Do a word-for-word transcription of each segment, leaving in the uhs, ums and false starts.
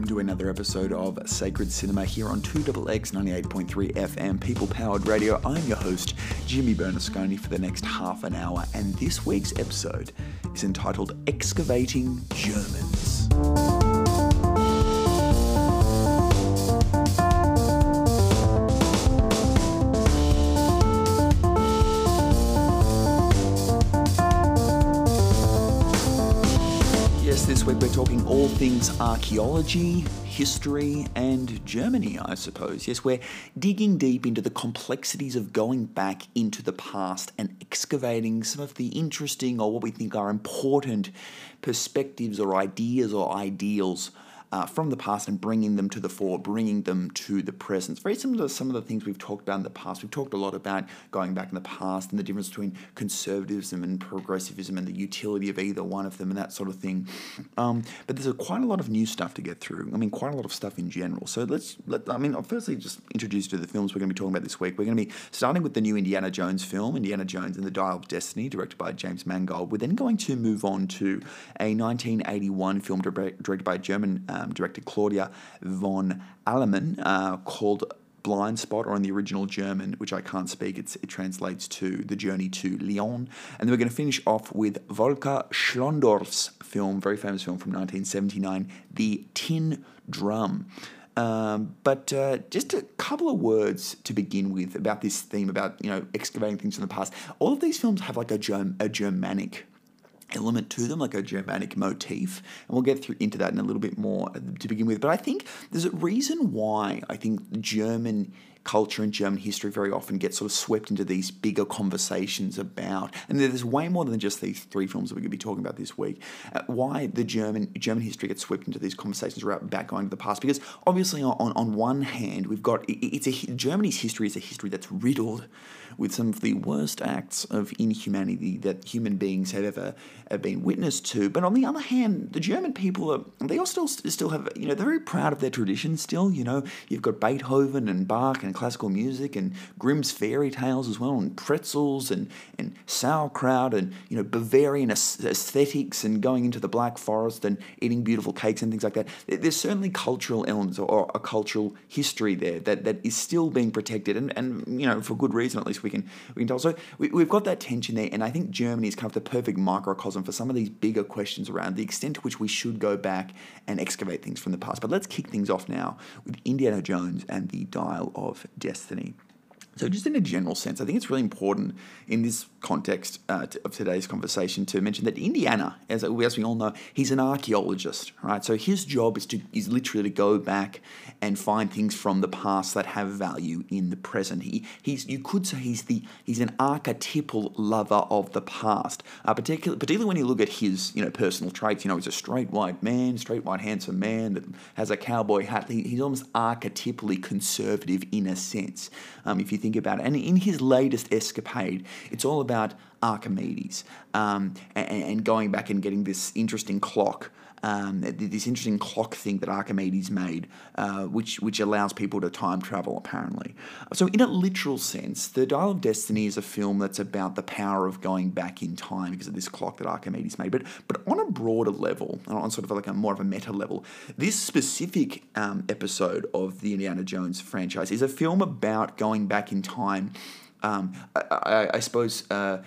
welcome to another episode of Sacred Cinema here on two X X ninety-eight point three F M People-Powered Radio. I'm your host, Jimmy Bernasconi, for the next half an hour, and this week's episode is entitled Excavating Germans. This week we're talking all things archaeology, history, and Germany, I suppose. Yes, we're digging deep into the complexities of going back into the past and excavating some of the interesting, or what we think are important, perspectives or ideas or ideals Uh, from the past and bringing them to the fore, bringing them to the present. It's very similar to some of the things we've talked about in the past. We've talked a lot about going back in the past and the difference between conservatism and progressivism and the utility of either one of them and that sort of thing. Um, but there's a, quite a lot of new stuff to get through. I mean, quite a lot of stuff in general. So let's, let, I mean, I'll firstly just introduce you to the films we're going to be talking about this week. We're going to be starting with the new Indiana Jones film, Indiana Jones and the Dial of Destiny, directed by James Mangold. We're then going to move on to a nineteen eighty-one film directed by German um, director Claudia von Allemann uh, called Blind Spot, or in the original German, which I can't speak, it's, it translates to The Journey to Lyon. And then we're going to finish off with Volker Schlondorff's film, very famous film from nineteen seventy-nine, The Tin Drum. Um, but uh, just a couple of words to begin with about this theme, about, you know, excavating things from the past. All of these films have like a, Germ- a Germanic element to them, like a Germanic motif, and we'll get through into that in a little bit more to begin with. But I think there's a reason why I think German culture and German history very often gets sort of swept into these bigger conversations about, and there's way more than just these three films that we're going to be talking about this week, uh, why the German German history gets swept into these conversations about back going to the past. Because obviously on, on one hand, we've got, it's a, Germany's history is a history that's riddled with some of the worst acts of inhumanity that human beings have ever have been witness to. But on the other hand, the German people are, they all still still have, you know, they're very proud of their traditions still. You know, you've got Beethoven and Bach and classical music and Grimm's fairy tales as well, and pretzels and, and sauerkraut and, you know, Bavarian aesthetics and going into the Black Forest and eating beautiful cakes and things like that. There's certainly cultural elements or, or a cultural history there that, that is still being protected, and, and, you know, for good reason, at least we can we can tell. So we, we've got that tension there, and I think Germany is kind of the perfect microcosm for some of these bigger questions around the extent to which we should go back and excavate things from the past. But let's kick things off now with Indiana Jones and the Dial of Destiny. So just in a general sense, I think it's really important in this context uh, to, of today's conversation to mention that Indiana, as, as we all know, he's an archaeologist, right? So his job is to is literally to go back and find things from the past that have value in the present. He he's you could say he's the he's an archetypal lover of the past, uh, particularly particularly when you look at his you know personal traits. You know, he's a straight white man, straight white handsome man that has a cowboy hat. He, he's almost archetypally conservative in a sense, um, if you think about it. And in his latest escapade, it's all about Archimedes um, and, and going back and getting this interesting clock, um, this interesting clock thing that Archimedes made, uh, which which allows people to time travel, apparently. So in a literal sense, The Dial of Destiny is a film that's about the power of going back in time because of this clock that Archimedes made. But but on a broader level, on sort of like a more of a meta level, this specific um, episode of the Indiana Jones franchise is a film about going back in time. Um, I, I, I suppose. Uh,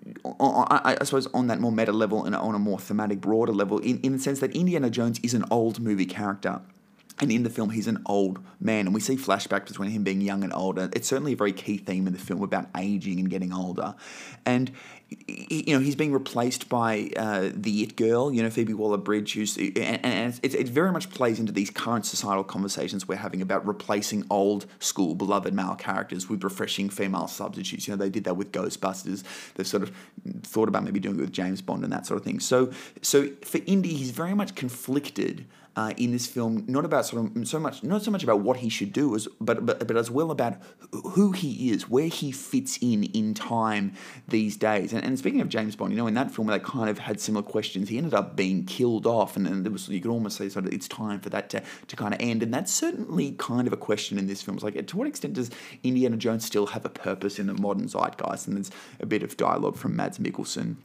I, I suppose on that more meta level and on a more thematic, broader level, in, in the sense that Indiana Jones is an old movie character. And in the film, he's an old man, and we see flashbacks between him being young and older. It's certainly a very key theme in the film about aging and getting older. And, you know, he's being replaced by uh, the It Girl, you know, Phoebe Waller-Bridge, who's, and, and it, it very much plays into these current societal conversations we're having about replacing old school beloved male characters with refreshing female substitutes. You know, they did that with Ghostbusters. They've sort of thought about maybe doing it with James Bond and that sort of thing. So, so for Indy, he's very much conflicted Uh, in this film, not about sort of so much, not so much about what he should do, as but but but as well about who he is, where he fits in in time these days. And, and speaking of James Bond, you know, in that film, they kind of had similar questions. He ended up being killed off, and, and there was you could almost say sort of it's time for that to to kind of end. And that's certainly kind of a question in this film. It's like, to what extent does Indiana Jones still have a purpose in the modern zeitgeist? And there's a bit of dialogue from Mads Mikkelsen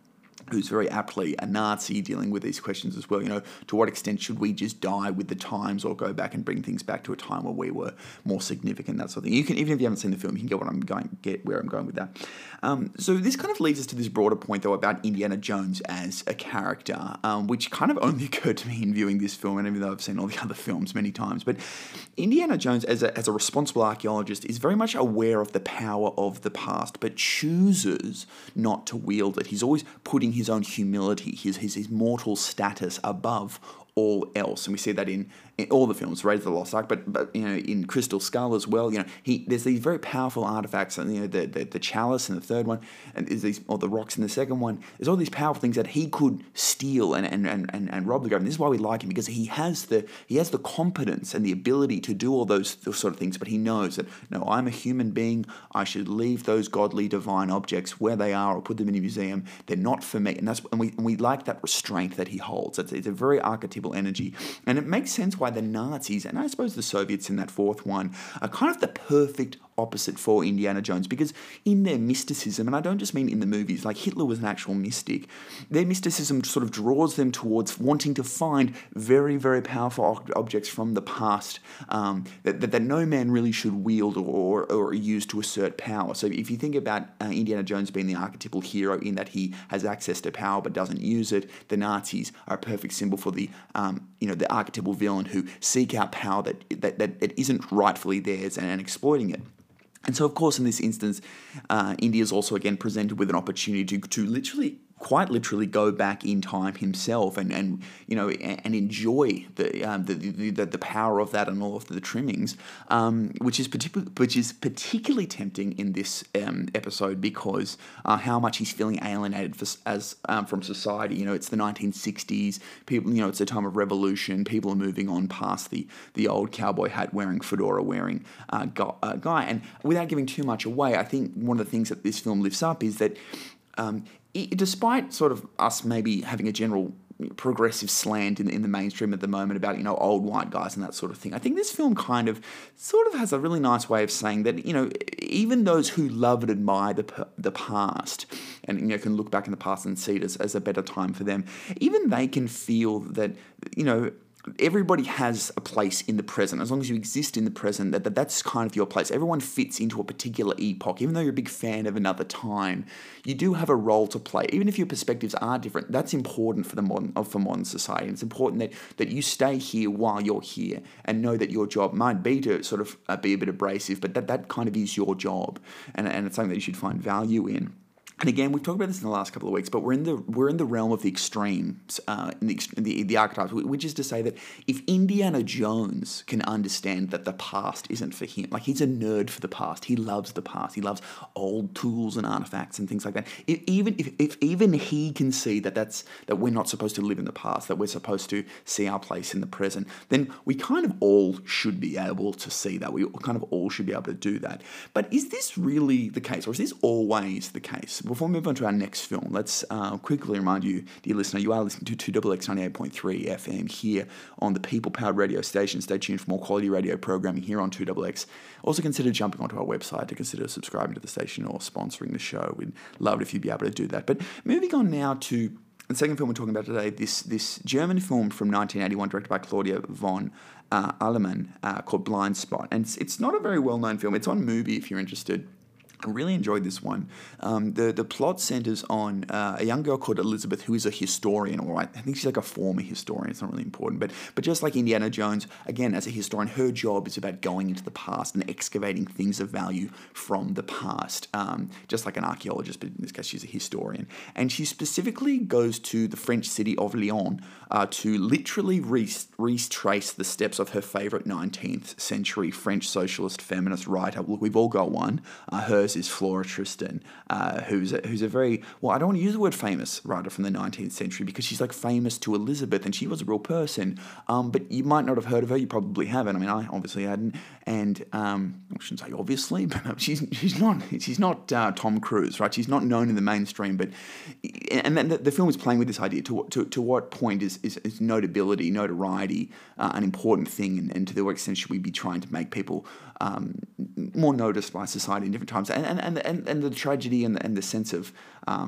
who's very aptly a Nazi, dealing with these questions as well. You know, to what extent should we just die with the times or go back and bring things back to a time where we were more significant, that sort of thing. You can, even if you haven't seen the film, you can get what I'm going, get where I'm going with that. Um, so this kind of leads us to this broader point, though, about Indiana Jones as a character, um, which kind of only occurred to me in viewing this film, and even though I've seen all the other films many times. But Indiana Jones, as a, as a responsible archaeologist, is very much aware of the power of the past, but chooses not to wield it. He's always putting his own humility, his, his, his mortal status above all else, and we see that in, in all the films, Raiders of the Lost Ark, but but you know, in Crystal Skull as well. You know, he there's these very powerful artifacts, and you know, the, the the chalice in the third one, and there's these, or the rocks in the second one. There's all these powerful things that he could steal and and, and, and, and rob the government. This is why we like him, because he has the he has the competence and the ability to do all those, those sort of things. But he knows that, no, I'm a human being. I should leave those godly divine objects where they are, or put them in a museum. They're not for me, and that's and we and we like that restraint that he holds. It's, it's a very archetypal energy, and it makes sense why the Nazis, and I suppose the Soviets in that fourth one, are kind of the perfect opposite for Indiana Jones, because in their mysticism, and I don't just mean in the movies, like Hitler was an actual mystic, their mysticism sort of draws them towards wanting to find very, very powerful objects from the past um, that, that, that no man really should wield or, or use to assert power. So if you think about uh, Indiana Jones being the archetypal hero in that he has access to power but doesn't use it, the Nazis are a perfect symbol for the um, you know the archetypal villain who seek out power that that, that, that isn't rightfully theirs and, and exploiting it. And so, of course, in this instance, uh, India is also, again, presented with an opportunity to, to literally, quite literally, go back in time himself and, and you know, and, and enjoy the, um, the, the the the power of that and all of the trimmings, um, which is particularly which is particularly tempting in this um, episode, because uh, how much he's feeling alienated for, as um, from society. You know, it's the nineteen sixties. People, you know, it's a time of revolution. People are moving on past the the old cowboy hat wearing, fedora wearing uh, guy, uh, guy. And without giving too much away, I think one of the things that this film lifts up is that, Um, it, despite sort of us maybe having a general progressive slant in, in the mainstream at the moment about, you know, old white guys and that sort of thing, I think this film kind of sort of has a really nice way of saying that, you know, even those who love and admire the the past and, you know, can look back in the past and see it as, as a better time for them, even they can feel that, you know, everybody has a place in the present. As long as you exist in the present, that, that that's kind of your place. Everyone fits into a particular epoch. Even though you're a big fan of another time, you do have a role to play. Even if your perspectives are different, that's important for the modern for modern society. And it's important that, that you stay here while you're here and know that your job might be to sort of uh, be a bit abrasive, but that, that kind of is your job. And, and it's something that you should find value in. And again, we've talked about this in the last couple of weeks, but we're in the we're in the realm of the extremes, uh, in the, the the archetypes, which is to say that if Indiana Jones can understand that the past isn't for him, like he's a nerd for the past, he loves the past, he loves old tools and artifacts and things like that. If, even if, if even he can see that that's that we're not supposed to live in the past, that we're supposed to see our place in the present, then we kind of all should be able to see that. We kind of all should be able to do that. But is this really the case, or is this always the case? Before we move on to our next film, let's uh, quickly remind you, dear listener, you are listening to two X X ninety-eight point three F M here on the People-Powered radio station. Stay tuned for more quality radio programming here on two X X. Also consider jumping onto our website to consider subscribing to the station or sponsoring the show. We'd love it if you'd be able to do that. But moving on now to the second film we're talking about today, this this German film from nineteen eighty-one, directed by Claudia von uh, Allemann, uh, called Blind Spot. And it's, it's not a very well-known film. It's on Mubi if you're interested. I really enjoyed this one. Um, the the plot centers on uh, a young girl called Elizabeth, who is a historian. All right, I think she's like a former historian. It's not really important, but but just like Indiana Jones, again as a historian, her job is about going into the past and excavating things of value from the past. Um, just like an archaeologist, but in this case, she's a historian, and she specifically goes to the French city of Lyon uh, to literally re- retrace the steps of her favorite nineteenth century French socialist feminist writer. Look, we've all got one. Uh, her is Flora Tristan, uh, who's a, who's a very, well, I don't want to use the word famous writer from the nineteenth century, because she's like famous to Elizabeth, and she was a real person, um, but you might not have heard of her. You probably haven't. I mean, I obviously hadn't, and um, I shouldn't say obviously, but she's she's not she's not uh, Tom Cruise, right? She's not known in the mainstream, but and then the, the film is playing with this idea to to to what point is is, is notability, notoriety uh, an important thing, and, and to what extent should we be trying to make people um, more noticed by society in different times, and and and and, and the tragedy and the, and the sense of um,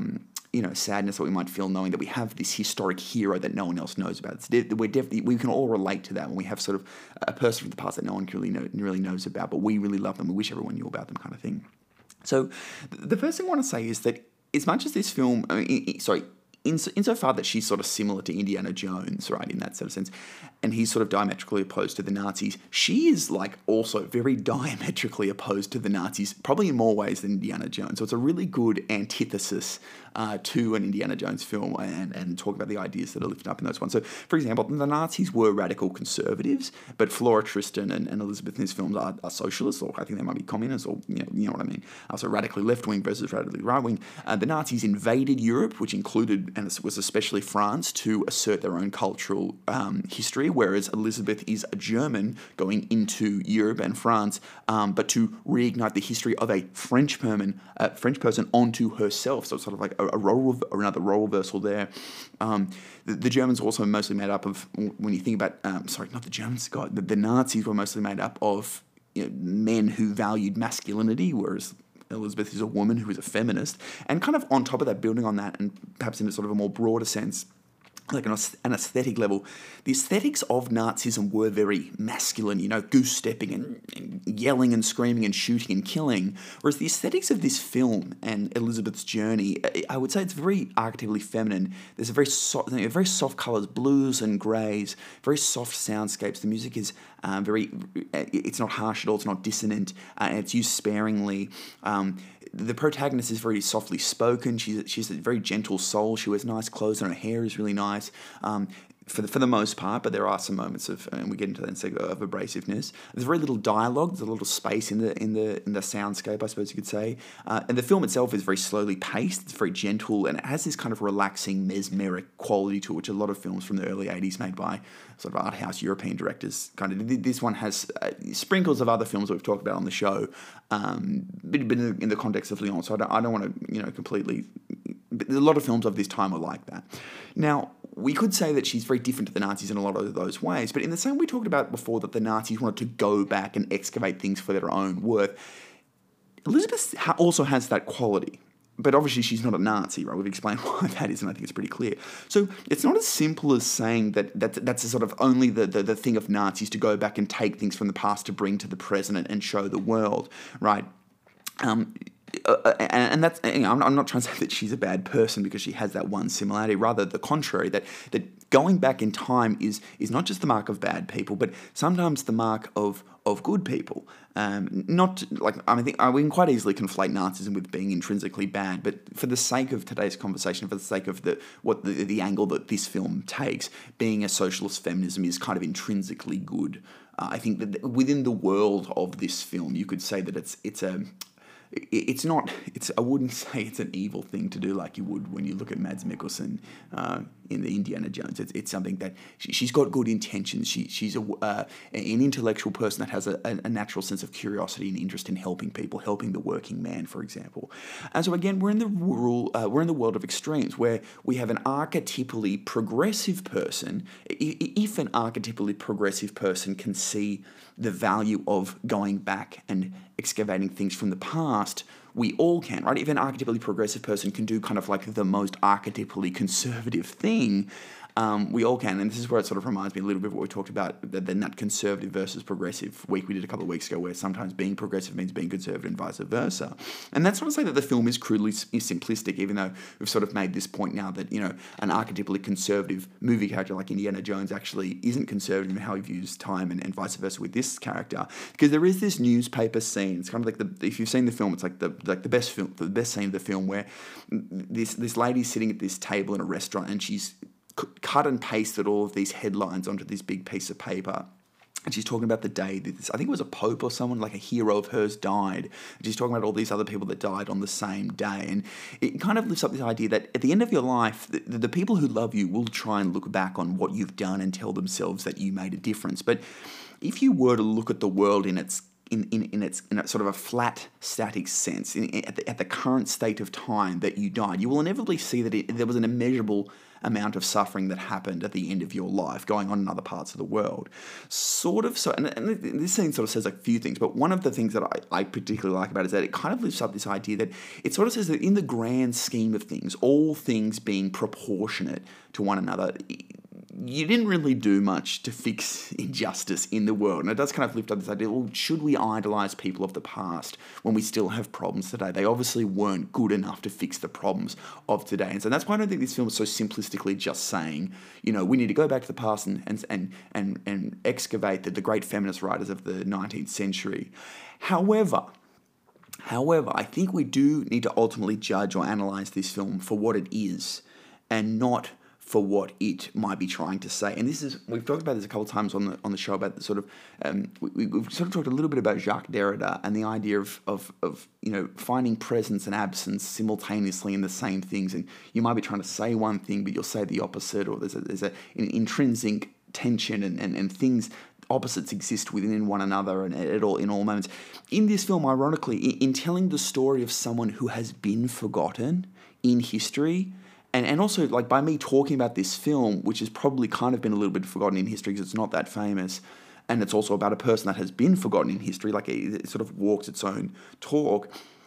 you know, sadness that we might feel knowing that we have this historic hero that no one else knows about. It's de- we're definitely, we can all relate to that when we have sort of a person from the past that no one really, know, really knows about, but we really love them, we wish everyone knew about them kind of thing. So the first thing I want to say is that as much as this film, I mean, sorry, In, insofar that she's sort of similar to Indiana Jones, right, in that sort of sense, and he's sort of diametrically opposed to the Nazis, she is, like, also very diametrically opposed to the Nazis, probably in more ways than Indiana Jones. So it's a really good antithesis uh, to an Indiana Jones film, and, and talk about the ideas that are lifted up in those ones. So, for example, the Nazis were radical conservatives, but Flora Tristan and, and Elizabeth in this film are, are socialists, or I think they might be communists, or, you know, you know what I mean. Uh, so radically left-wing versus radically right-wing. Uh, the Nazis invaded Europe, which included, and it was especially France, to assert their own cultural um, history, whereas Elizabeth is a German going into Europe and France, um, but to reignite the history of a French person, uh, French person onto herself. So it's sort of like a, a role, or another role reversal there. Um, the, the Germans were also mostly made up of, when you think about, um, sorry, not the Germans, God, the, the Nazis were mostly made up of, you know, men who valued masculinity, whereas Elizabeth is a woman who is a feminist. And kind of on top of that, building on that, and perhaps in a sort of a more broader sense, like an, an aesthetic level, the aesthetics of Nazism were very masculine, you know, goose-stepping and, and yelling and screaming and shooting and killing, whereas the aesthetics of this film and Elizabeth's journey, I would say it's very archetypally feminine. There's a very, so, very soft colours, blues and greys, very soft soundscapes. The music is um, very, it's not harsh at all, it's not dissonant, uh, and it's used sparingly. Um, The protagonist is very softly spoken. She's she's a very gentle soul. She wears nice clothes and her hair is really nice. Um, for the, for the most part, but there are some moments of, and we get into that in a second, of abrasiveness. There's very little dialogue. There's a little space in the in the in the soundscape, I suppose you could say. Uh, and the film itself is very slowly paced. It's very gentle, and it has this kind of relaxing, mesmeric quality to it, which a lot of films from the early eighties made by sort of art house European directors kind of did. This one has uh, sprinkles of other films that we've talked about on the show, um, but, but in the context of Lyon. So I don't, I don't want to, you know, completely. A lot of films of this time are like that. Now, we could say that she's very different to the Nazis in a lot of those ways, but in the same way we talked about before that the Nazis wanted to go back and excavate things for their own worth, Elizabeth also has that quality. But obviously she's not a Nazi, right? We've explained why that is, and I think it's pretty clear. So it's not as simple as saying that, that that's a sort of only the, the, the thing of Nazis to go back and take things from the past to bring to the present and show the world, right? Um, Uh, and, and that's, you know, I'm, I'm not trying to say that she's a bad person because she has that one similarity. Rather, the contrary, that that going back in time is is not just the mark of bad people, but sometimes the mark of of good people. Um, not like I mean, I think we can quite easily conflate Nazism with being intrinsically bad, but for the sake of today's conversation, for the sake of the what the, the angle that this film takes, being a socialist feminism is kind of intrinsically good. Uh, I think that within the world of this film, you could say that it's it's a It's not, it's. I wouldn't say it's an evil thing to do like you would when you look at Mads Mikkelsen uh, in the Indiana Jones. It's, it's something that she, she's got good intentions. She She's a, uh, an intellectual person that has a, a natural sense of curiosity and interest in helping people, helping the working man, for example. And so again, we're in the rural, uh, we're in the world of extremes where we have an archetypally progressive person. If an archetypally progressive person can see the value of going back and excavating things from the past, we all can, right? If an archetypally progressive person can do kind of like the most archetypally conservative thing, um, we all can. And this is where it sort of reminds me a little bit of what we talked about, then that conservative versus progressive week we did a couple of weeks ago, where sometimes being progressive means being conservative and vice versa. And that's not to say that the film is crudely simplistic, even though we've sort of made this point now that, you know, an archetypally conservative movie character like Indiana Jones actually isn't conservative in how he views time, and, and vice versa with this character. Because there is this newspaper scene. It's kind of like the, if you've seen the film, it's like the like the best film, the best scene of the film, where this this lady's sitting at this table in a restaurant and she's cut and pasted all of these headlines onto this big piece of paper. And she's talking about the day that this, I think it was a pope or someone, like a hero of hers, died. And she's talking about all these other people that died on the same day. And it kind of lifts up this idea that at the end of your life, the, the people who love you will try and look back on what you've done and tell themselves that you made a difference. But if you were to look at the world in its in, in, in its in a sort of a flat, static sense, in, in, at, the, at the current state of time that you died, you will inevitably see that it, there was an immeasurable amount of suffering that happened at the end of your life going on in other parts of the world. Sort of, so, and, and this scene sort of says a few things, but one of the things that I, I particularly like about it is that it kind of lifts up this idea that it sort of says that in the grand scheme of things, all things being proportionate to one another, you didn't really do much to fix injustice in the world. And it does kind of lift up this idea, well, should we idolize people of the past when we still have problems today? They obviously weren't good enough to fix the problems of today. And so that's why I don't think this film is so simplistically just saying, you know, we need to go back to the past and and and and, and excavate the, the great feminist writers of the nineteenth century. However, however, I think we do need to ultimately judge or analyze this film for what it is and not for what it might be trying to say. And this is, we've talked about this a couple of times on the on the show about the sort of, um, we, we've sort of talked a little bit about Jacques Derrida and the idea of, of, of, you know, finding presence and absence simultaneously in the same things. And you might be trying to say one thing, but you'll say the opposite, or there's a, there's a, an intrinsic tension and, and, and things, opposites exist within one another and at all in all moments. In this film, ironically, in, in telling the story of someone who has been forgotten in history, And and also, like, by me talking about this film, which has probably kind of been a little bit forgotten in history because it's not that famous, and it's also about a person that has been forgotten in history, like it, it sort of walks its own talk,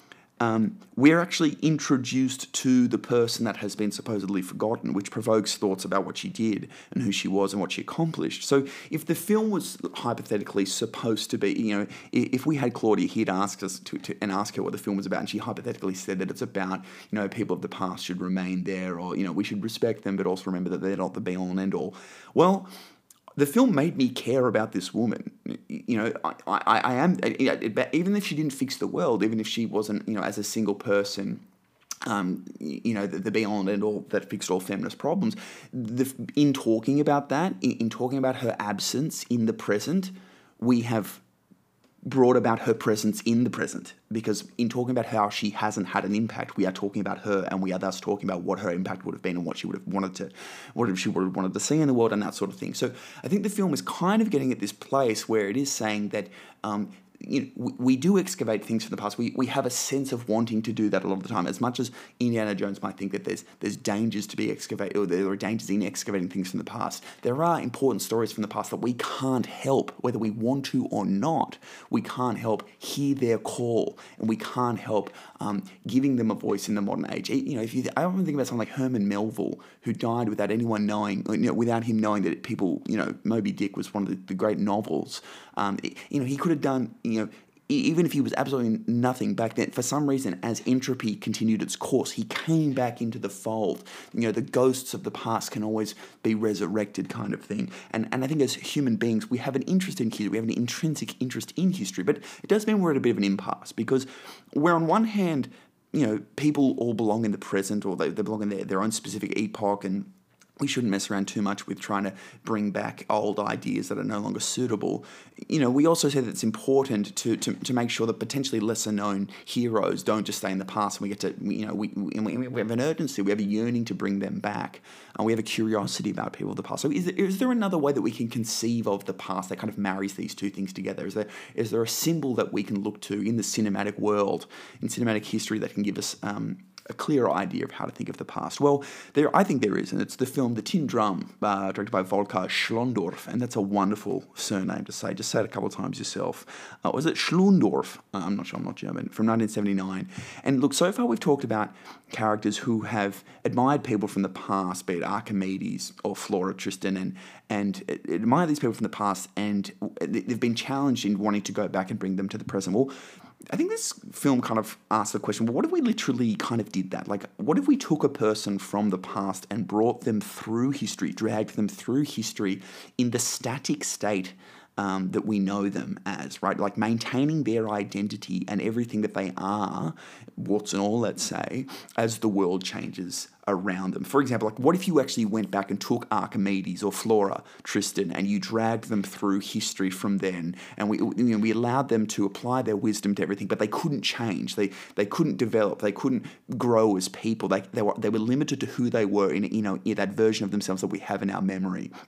um, we're actually introduced to the person that has been supposedly forgotten, which provokes thoughts about what she did and who she was and what she accomplished. So if the film was hypothetically supposed to be, you know, if we had Claudia here to ask us to, to and ask her what the film was about, and she hypothetically said that it's about, you know, people of the past should remain there, or, you know, we should respect them, but also remember that they're not the be-all and end-all. Well, the film made me care about this woman. You know, I, I, I am, even if she didn't fix the world, even if she wasn't, you know, as a single person, um, you know, the, the be-all and end-all that fixed all feminist problems, the, in talking about that, in, in talking about her absence in the present, we have brought about her presence in the present, because in talking about how she hasn't had an impact, we are talking about her, and we are thus talking about what her impact would have been and what she would have wanted to, what she would have wanted to see in the world and that sort of thing. So I think the film is kind of getting at this place where it is saying that um, you know, we, we do excavate things from the past. We we have a sense of wanting to do that a lot of the time. As much as Indiana Jones might think that there's there's dangers to be excavated, or there are dangers in excavating things from the past, there are important stories from the past that we can't help, whether we want to or not. We can't help hear their call, and we can't help um, giving them a voice in the modern age. You know, if you, I often think about someone like Herman Melville, who died without anyone knowing, you know, without him knowing that people, you know, Moby Dick was one of the, the great novels. Um, it, you know, he could have done, you know, even if he was absolutely nothing back then, for some reason, as entropy continued its course, he came back into the fold. You know, the ghosts of the past can always be resurrected, kind of thing. And and I think as human beings, we have an interest in history. We have an intrinsic interest in history. But it does mean we're at a bit of an impasse, because we're on one hand, you know, people all belong in the present, or they, they belong in their, their own specific epoch, and we shouldn't mess around too much with trying to bring back old ideas that are no longer suitable. You know, we also say that it's important to, to, to make sure that potentially lesser known heroes don't just stay in the past, and we get to, you know, we, we, we have an urgency, we have a yearning to bring them back, and we have a curiosity about people of the past. So is there, is there another way that we can conceive of the past that kind of marries these two things together? Is there is there a symbol that we can look to in the cinematic world, in cinematic history, that can give us um, a clearer idea of how to think of the past? Well, there, I think there is, and it's the film The Tin Drum, uh, directed by Volker Schlondorf, and that's a wonderful surname to say. Just say it a couple of times yourself. Uh, was it Schlondorf? Uh, I'm not sure, I'm not German. From nineteen seventy-nine. And look, so far we've talked about characters who have admired people from the past, be it Archimedes or Flora Tristan, and and admire these people from the past, and they've been challenged in wanting to go back and bring them to the present. Well, I think this film kind of asks the question, well, what if we literally kind of did that? Like, what if we took a person from the past and brought them through history, dragged them through history in the static state um, that we know them as, right? Like maintaining their identity and everything that they are, warts and all, let's say, as the world changes around them. For example, like, what if you actually went back and took Archimedes or Flora Tristan and you dragged them through history from then, and we, you know, we allowed them to apply their wisdom to everything, but they couldn't change, they they couldn't develop, they couldn't grow as people, they they were they were limited to who they were in, you know, in that version of themselves that we have in our memory.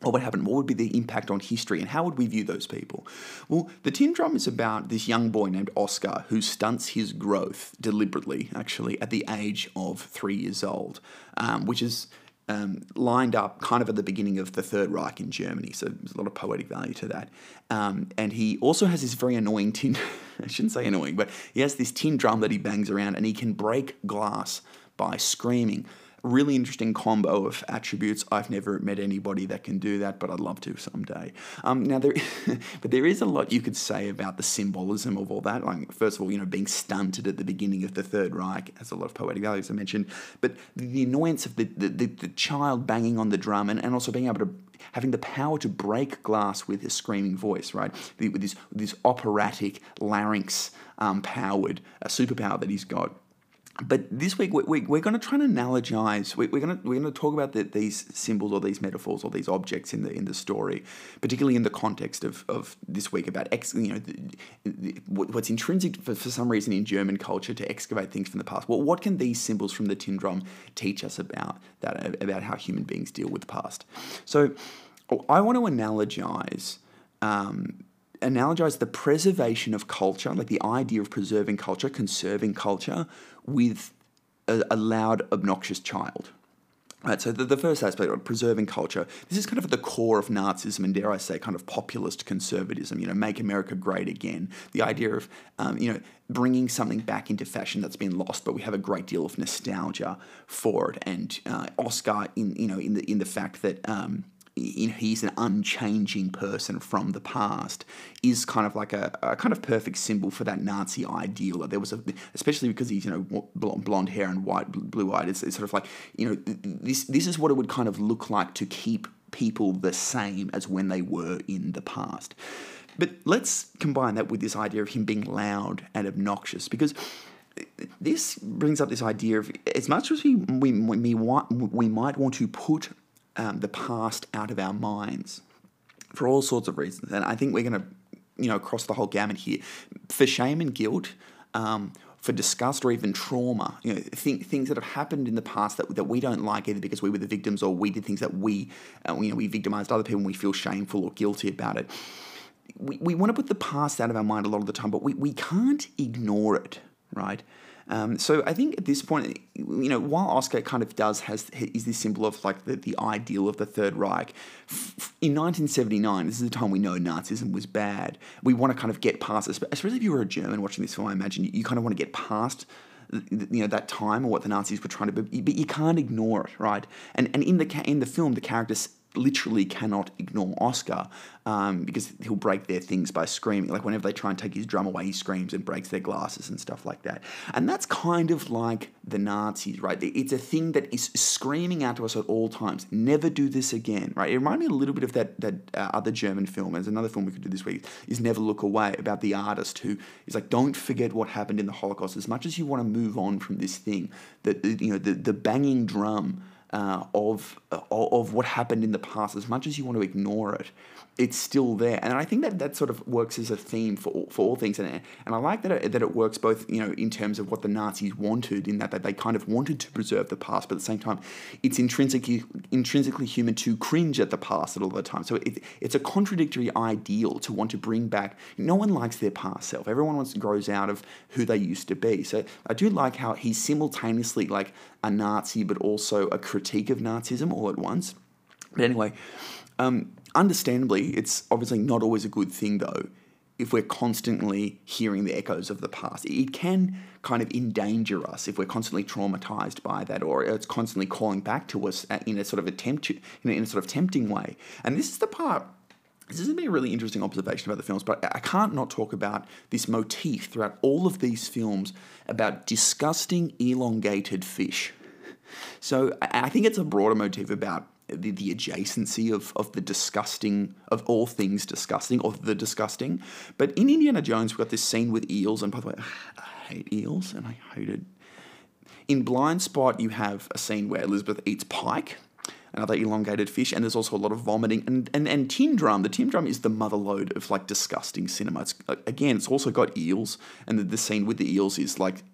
What would happen? What would be the impact on history, and how would we view those people? Well, the Tin Drum is about this young boy named Oscar who stunts his growth deliberately, actually, at the age of three years old, um, which is um, lined up kind of at the beginning of the Third Reich in Germany. So there's a lot of poetic value to that. Um, and he also has this very annoying tin. I shouldn't say annoying, but he has this tin drum that he bangs around, and he can break glass by screaming. Really interesting combo of attributes. I've never met anybody that can do that, but I'd love to someday. Um, now, there, but there is a lot you could say about the symbolism of all that. Like, first of all, you know, being stunted at the beginning of the Third Reich has a lot of poetic value, as I mentioned. But the, the annoyance of the, the, the, the child banging on the drum, and, and also being able to having the power to break glass with his screaming voice, right? With this this operatic larynx um, powered uh, superpower that he's got. But this week we're, we're going to try and analogize. We're going to we're going to talk about the, these symbols or these metaphors or these objects in the in the story, particularly in the context of, of this week about ex, you know the, the, what's intrinsic for, for some reason in German culture to excavate things from the past. Well, what can these symbols from the Tin Drum teach us about that about how human beings deal with the past? So, I want to analogize. Um, analogize the preservation of culture, like the idea of preserving culture, conserving culture, with a, a loud, obnoxious child. Right, so the, the first aspect of preserving culture, this is kind of at the core of Nazism and, dare I say, kind of populist conservatism, you know, make America great again. The idea of, um, you know, bringing something back into fashion that's been lost, but we have a great deal of nostalgia for it. And uh, Oscar, in you know, in the in the fact that um, you know, he's an unchanging person from the past, is kind of like a, a kind of perfect symbol for that Nazi ideal. There was a, especially because he's, you know, blonde, blonde hair and white, blue-eyed. It's, it's sort of like, you know, this this is what it would kind of look like to keep people the same as when they were in the past. But let's combine that with this idea of him being loud and obnoxious, because this brings up this idea of, as much as we we we, we might want to put Um, the past out of our minds for all sorts of reasons. And I think we're going to, you know, cross the whole gamut here. For shame and guilt, um, for disgust or even trauma, you know, think, things that have happened in the past that, that we don't like, either because we were the victims or we did things that we, uh, you know, we victimized other people and we feel shameful or guilty about it. We, we want to put the past out of our mind a lot of the time, but we, we can't ignore it, right? Um, so I think at this point, you know, while Oscar kind of does has is this symbol of like the, the ideal of the Third Reich, in nineteen seventy-nine, this is the time we know Nazism was bad. We want to kind of get past this, especially if you were a German watching this film. I imagine you, you kind of want to get past, you know, that time or what the Nazis were trying to be, but you can't ignore it, right? And and in the in the film, the characters literally cannot ignore Oscar um, because he'll break their things by screaming. Like whenever they try and take his drum away, he screams and breaks their glasses and stuff like that. And that's kind of like the Nazis, right? It's a thing that is screaming out to us at all times. Never do this again, right? It reminded me a little bit of that that uh, other German film. There's another film we could do this week, is Never Look Away, about the artist who is like, don't forget what happened in the Holocaust. As much as you want to move on from this thing, that you know, the, the banging drum Uh, of uh, of what happened in the past, as much as you want to ignore it, it's still there. And I think that that sort of works as a theme for all, for all things. And, and I like that it, that it works both, you know, in terms of what the Nazis wanted, in that, that they kind of wanted to preserve the past, but at the same time, it's intrinsically intrinsically human to cringe at the past at all the time. So it, it's a contradictory ideal to want to bring back. No one likes their past self. Everyone wants grows out of who they used to be. So I do like how he's simultaneously like a Nazi, but also a critique of Nazism all at once. But anyway, um, understandably, it's obviously not always a good thing, though, if we're constantly hearing the echoes of the past. It can kind of endanger us if we're constantly traumatized by that, or it's constantly calling back to us in a sort of attempt, to, in a, in a sort of tempting way. And this is the part. This is going to be a really interesting observation about the films, but I can't not talk about this motif throughout all of these films about disgusting, elongated fish. So I think it's a broader motif about the, the adjacency of, of the disgusting, of all things disgusting, or the disgusting. But in Indiana Jones, we've got this scene with eels, and by the way, I hate eels, and I hate it. In Blind Spot, you have a scene where Elizabeth eats pike, another elongated fish, and there's also a lot of vomiting. And and, and Tin Drum, the Tin Drum is the mother lode of like disgusting cinema. It's, again, it's also got eels, and the, the scene with the eels is like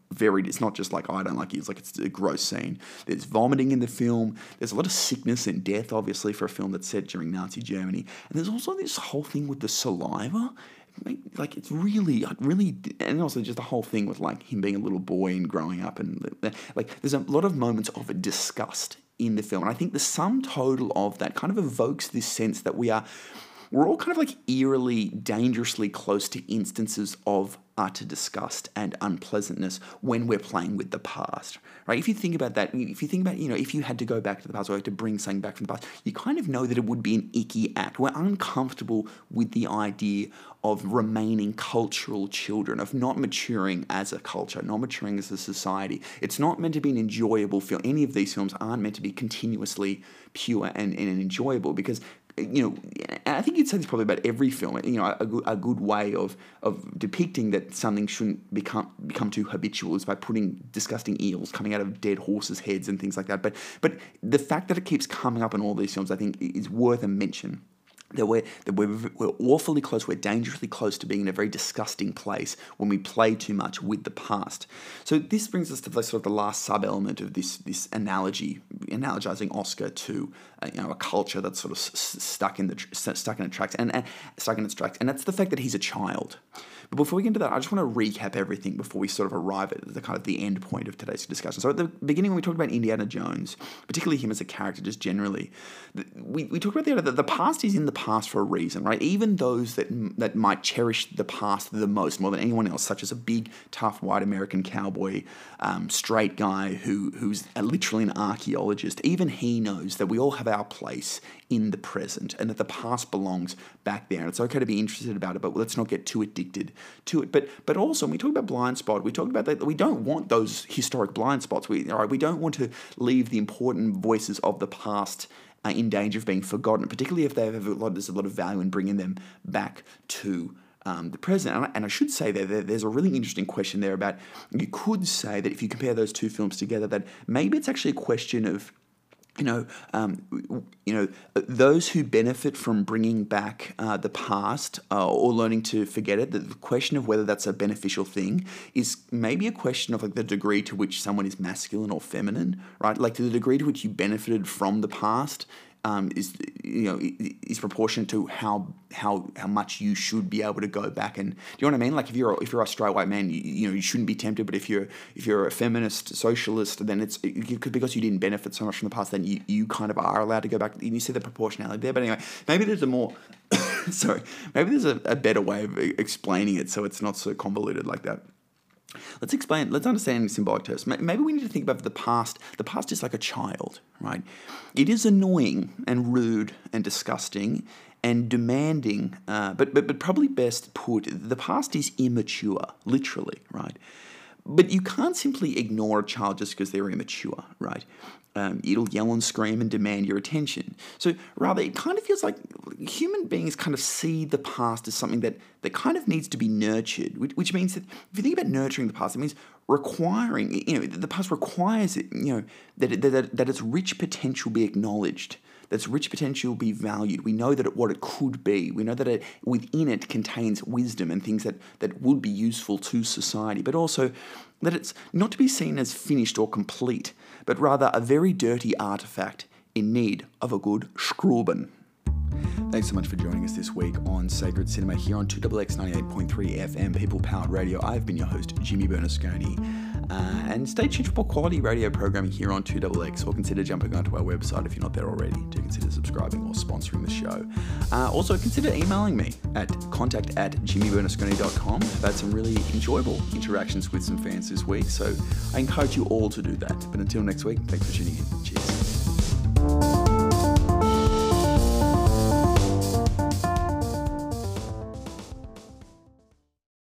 very, it's not just like, oh, I don't like it, it's like it's a gross scene. There's vomiting in the film, there's a lot of sickness and death, obviously, for a film that's set during Nazi Germany, and there's also this whole thing with the saliva. Like, it's really, really, and also just the whole thing with, like, him being a little boy and growing up, and, like, there's a lot of moments of disgust in the film, and I think the sum total of that kind of evokes this sense that we are, we're all kind of, like, eerily, dangerously close to instances of utter disgust and unpleasantness when we're playing with the past, right? If you think about that, if you think about, you know, if you had to go back to the past or had to bring something back from the past, you kind of know that it would be an icky act. We're uncomfortable with the idea of remaining cultural children, of not maturing as a culture, not maturing as a society. It's not meant to be an enjoyable film. Any of these films aren't meant to be continuously pure and, and enjoyable because, you know, I think you'd say this probably about every film. You know, a, a good way of of depicting that something shouldn't become become too habitual is by putting disgusting eels coming out of dead horses' heads and things like that. But but the fact that it keeps coming up in all these films, I think, is worth a mention. That we're, that we're, we're awfully close, we're dangerously close to being in a very disgusting place when we play too much with the past. So this brings us to the, sort of the last sub-element of this this analogy, analogizing Oscar to uh, you know, a culture that's sort of s- stuck in the stuck in its tracks, and, and stuck in its tracks, and that's the fact that he's a child. But before we get into that, I just want to recap everything before we sort of arrive at the kind of the end point of today's discussion. So at the beginning, when we talked about Indiana Jones, particularly him as a character, just generally, we, we talked about the, that the past is in the past for a reason, right? Even those that that might cherish the past the most, more than anyone else, such as a big, tough, white American cowboy, um, straight guy who who's a, literally an archaeologist, even he knows that we all have our place in the present and that the past belongs back there. And it's okay to be interested about it, but let's not get too addicted to it. But but also, when we talk about blind spot, we talk about that we don't want those historic blind spots. We, all right, we don't want to leave the important voices of the past uh, in danger of being forgotten, particularly if they have a lot, there's a lot of value in bringing them back to Um, the present. And I, and I should say that there, there's a really interesting question there about, you could say that if you compare those two films together, that maybe it's actually a question of, you know, um, you know, those who benefit from bringing back uh, the past uh, or learning to forget it, the question of whether that's a beneficial thing is maybe a question of like the degree to which someone is masculine or feminine, right? Like to the degree to which you benefited from the past Um, is you know is proportionate to how how how much you should be able to go back and, do you know what I mean? Like if you're a, if you're a straight white man, you, you know you shouldn't be tempted. But if you're if you're a feminist socialist, then it's it, because you didn't benefit so much from the past, then you, you kind of are allowed to go back. And you see the proportionality there. But anyway, maybe there's a more sorry, maybe there's a, a better way of explaining it so it's not so convoluted like that. Let's explain, let's understand in symbolic terms. Maybe we need to think about the past. The past is like a child, right? It is annoying and rude and disgusting and demanding, uh, but, but, but probably best put, the past is immature, literally, right? But you can't simply ignore a child just because they're immature, right? Um, it'll yell and scream and demand your attention. So rather, it kind of feels like human beings kind of see the past as something that, that kind of needs to be nurtured, which, which means that if you think about nurturing the past, it means requiring, you know, the past requires it, you know, that, it, that, that its rich potential be acknowledged, that its rich potential be valued. We know that it, what it could be. We know that it, within it contains wisdom and things that, that would be useful to society, but also that it's not to be seen as finished or complete, but rather a very dirty artifact in need of a good scruben. Thanks so much for joining us this week on Sacred Cinema here on two X X ninety-eight point three F M, People-Powered Radio. I've been your host, Jimmy Bernasconi. Uh, and stay tuned for more quality radio programming here on two X X, or consider jumping onto our website if you're not there already to consider subscribing or sponsoring the show. Uh, also, consider emailing me at contact at jimmy bernasconi dot com. I've had some really enjoyable interactions with some fans this week, so I encourage you all to do that. But until next week, thanks for tuning in. Cheers.